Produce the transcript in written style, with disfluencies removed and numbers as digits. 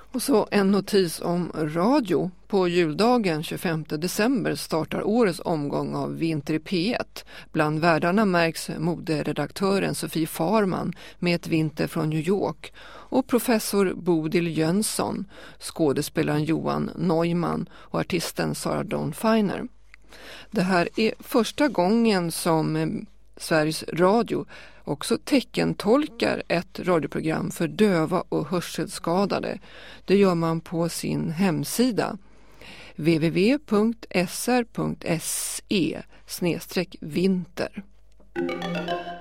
Och så en notis om radio. På juldagen 25 december startar årets omgång av Vinter i P1. Bland värdarna märks moderedaktören Sofie Farman med ett vinter från New York och professor Bodil Jönsson, skådespelaren Johan Neumann och artisten Sarah Dawn Finer. Det här är första gången som Sveriges Radio också teckentolkar ett radioprogram för döva och hörselskadade. Det gör man på sin hemsida www.sr.se/vinter.